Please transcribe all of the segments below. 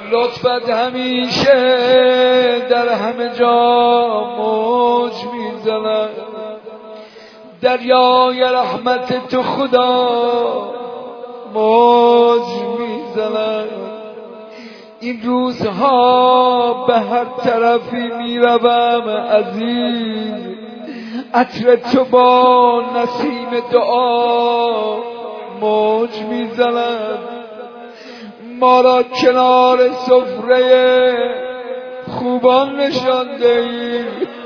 لطفت همیشه در همه جا موج میزند، دریای رحمت تو خدا موج میزند. این روزها به هر طرفی میروم عزیز، عطر تو با نسیم دعا موج میزند. ما را کنار سفره خوبان نشانده ای،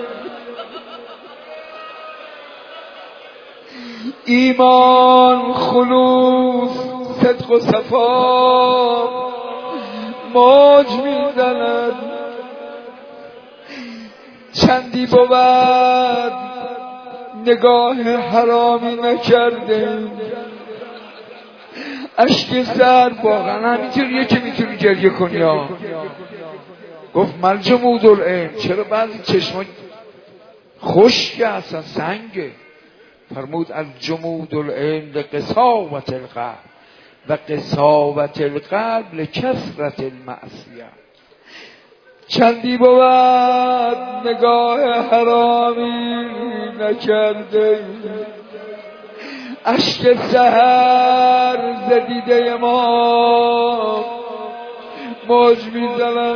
ایمان، خلوص، صدق و صفا موج میزند. چندی بود نگاه حرامی نکرده، اشک سر واقعا همینطوریه که میتونی گریه کنی ها. گفت من جمودالعین، چرا بعضی چشمان خشکه اصلا سنگه. فرمود الجمودالعین لقساوة القلب و قساوة القلب لکثرة المعصیه. چندی بود نگاه حرامی نکرده، اشک سحر ز دیده ما موج میزند.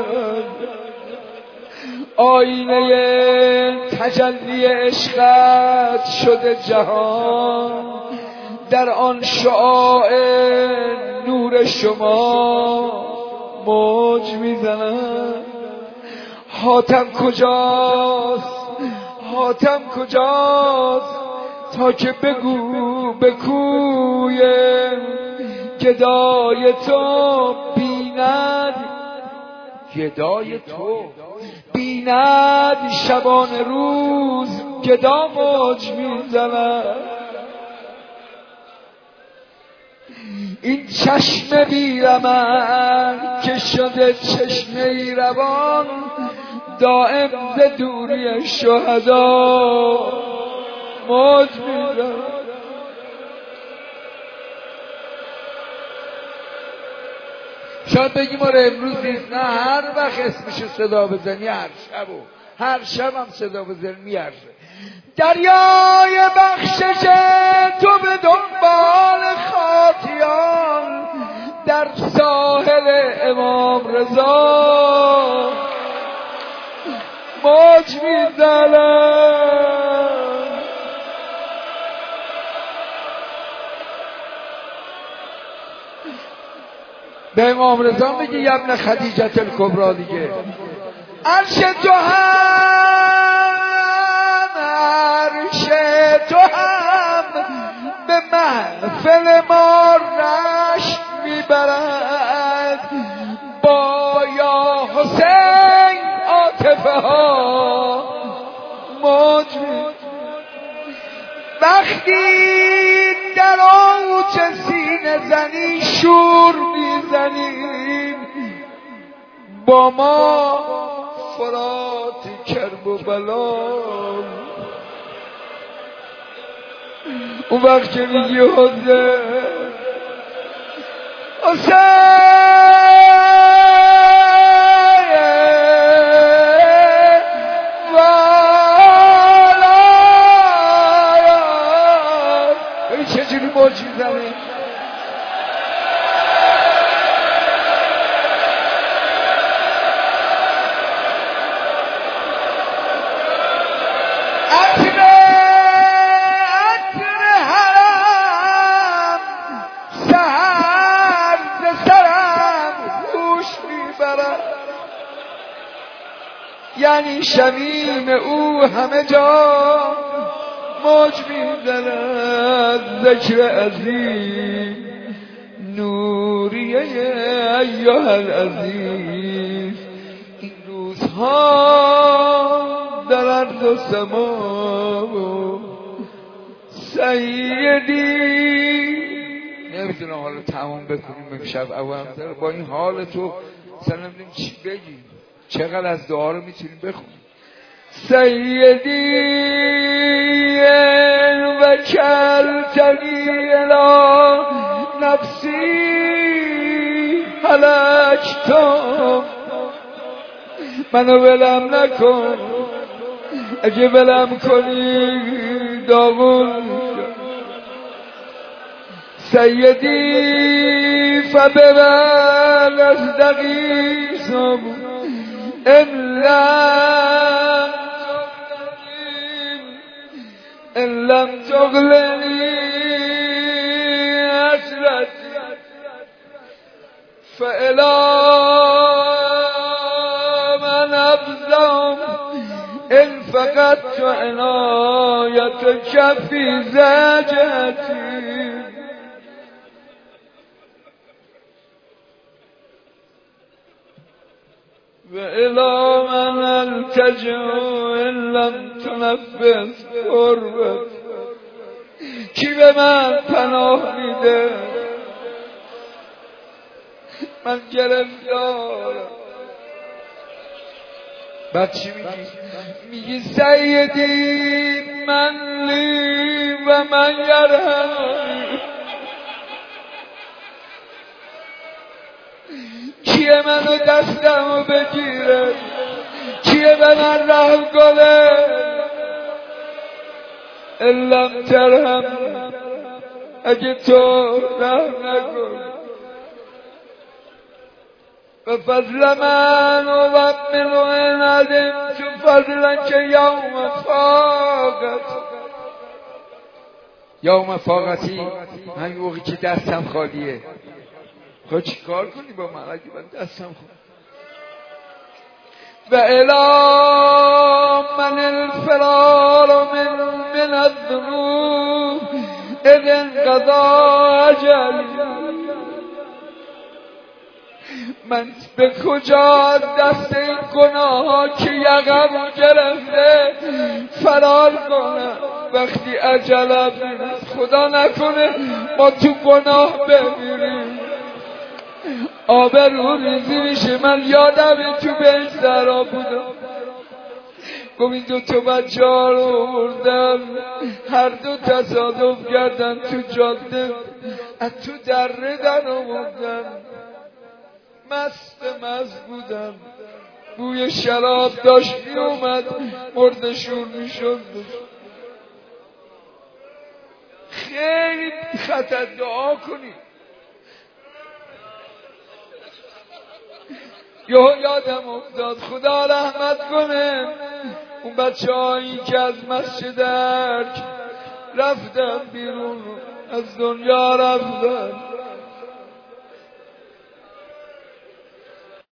آینه تجلی عشقت شده جهان، در آن شعاع نور شما موج میزند. حاتم کجاست، حاتم کجاست، تا که بگو به کوی گدای تو بیند، گدای تو بیند شبان روز گدا موج میزند. این چشم بیرمن که شده چشمه روان، دائم ز دوری شهدا موج میزند. شاید بگیم آره امروز نیست، نه هر وقت اسمشو صدا بزنی، هر شب هم صدا بزنی میارزه. دریای بخشش تو به دنبال خاطیان در ساحل امام رضا موج میزند. به امام رضا میگه یا ابن خدیجه الکبری دیگه. عرش تو هم، عرش تو هم به محفل ما رشک میبرد، با یا حسین عاطفه ها موج میزند. وقتی در آوچ سینه زنی شور میزنیم، با ما فرات کرب و بلا. اون وقت که میگی حسین چجوری موج میزنی؟ عطر حرم سحر ز سرم خوش میبرد، یعنی شمیم او همه جا موج میزند. ذکر عزیز نوریه ایها العزیز، این روزها در ارض و سما سیدی. نمیدونم حالا تمام بکنیم امشب اول با این حال تو مثلا نمیدونیم چی بگیم، چقدر از دعا رو میتونیم بخونیم. سیدی وکلتنی الی نفسی هلکتم منو ولم نکن اگه ولم کنی داغون سیدی فبرل از دقیقم ان لم تغلنی حسرتی فإلی من ابزم ان فقدت عنایتک فی زوجتی وإلی من التجأ ان لم تنفذ قربت کی به من پناه میده من گرفتارم بعد چی میگی سیدی من لی و من یرحمنی کیه منو دستمو بگیره کیه به من رحم کنه ان لم ترحم اگه تو رحم نکن و فضل من و من و ندم تو فضل که یوم فاقت یوم فاقتی من موقعی که دستم خالیه خب چی کار کنی با من اگه من دستم خالیه و الی من الفرار من الذنوب اذ انقضا اجلی من به کجا دست این گناه ها که یقم گرفته فرار کنم وقتی اجلم میرسه خدا نکنه ما تو گناه بمیریم آبرو ریزی میشه من یادم تو بهشترا بودم گفت این دوتا بچه ها رو آوردم هر دو تصادف کردن تو جاده از تو دره در آوردن مست بودم بوی شراب داشت می اومد مردشون می شد خیلی خطر دعا کنی یادم افتاد خدا رحمت کنه اون بچه هایی که از مسجد رفتن بیرون از دنیا رفتن